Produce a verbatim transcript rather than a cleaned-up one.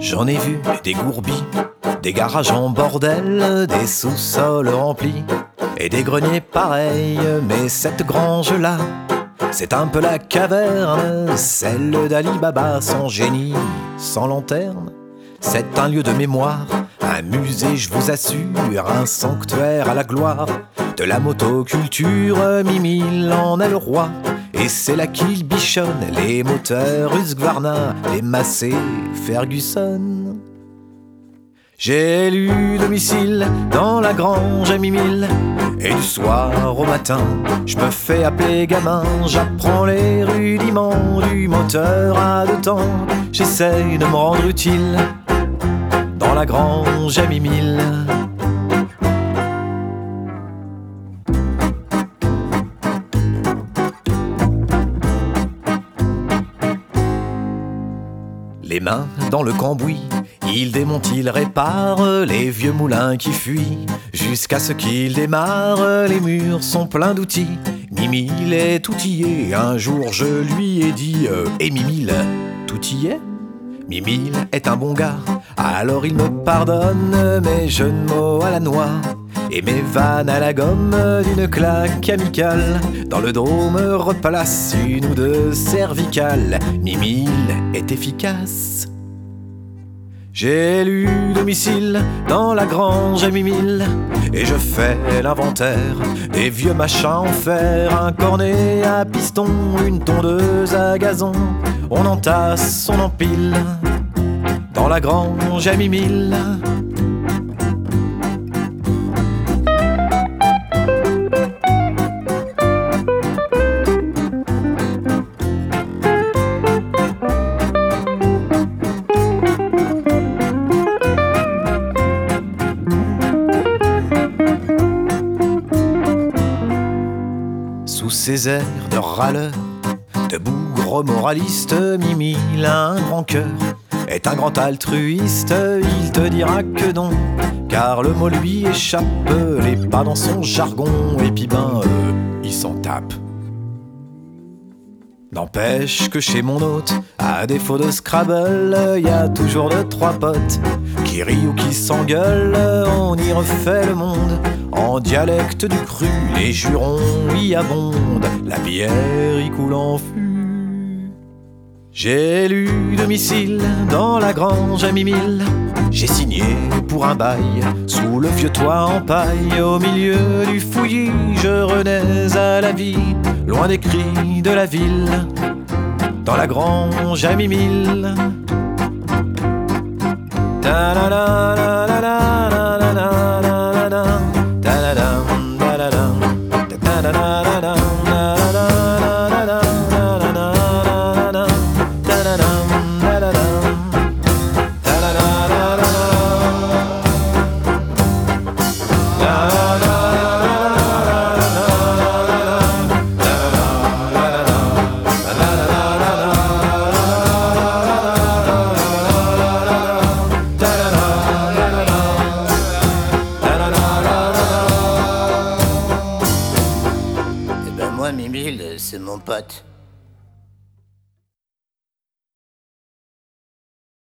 J'en ai vu des gourbis, des garages en bordel, des sous-sols remplis et des greniers pareils. Mais cette grange-là, c'est un peu la caverne, celle d'Ali Baba, sans génie, sans lanterne. C'est un lieu de mémoire, un musée, je vous assure, un sanctuaire à la gloire de la motoculture. Mimile en est le roi, et c'est là qu'il bichonne les moteurs Husqvarna, les Massey, Ferguson. J'ai élu domicile dans la grange à Mimile, et du soir au matin, je me fais appeler gamin. J'apprends les rudiments du moteur à deux temps. J'essaye de me rendre utile dans la grange à Mimile. Les mains dans le cambouis, il démonte, il répare les vieux moulins qui fuient, jusqu'à ce qu'il démarre. Les murs sont pleins d'outils, Mimile est outillé. Un jour je lui ai dit euh, « Et Mimile, tout y est ?» Mimile est un bon gars, alors il me pardonne mes jeux de mots à la noix et mes vannes à la gomme. D'une claque amicale, dans le dos me replace une ou deux cervicales. Mimile est efficace. J'ai élu domicile dans la grange à Mimile, et je fais l'inventaire des vieux machins en fer. Un cornet à piston, une tondeuse à gazon, on entasse, on empile dans la grange à Mimile. Sous ses airs de râleur, de bougre moraliste, Mimile a un grand cœur, est un grand altruiste. Il te dira que non, car le mot lui échappe, les pas dans son jargon, et puis ben, euh, il s'en tape. N'empêche que chez mon hôte, à défaut de Scrabble, y a toujours deux, trois potes qui rient ou qui s'engueulent. On y refait le monde en dialecte du cru, les jurons y abondent, la bière y coule en fût. J'ai élu domicile dans la grange à Mimile, j'ai signé pour un bail sous le vieux toit en paille. Au milieu du fouillis, je renais à la vie, loin des cris de la ville, dans la grange à Mimile. Ta la la la la la la la la la la. Eh ben moi, Mimile, c'est mon pote.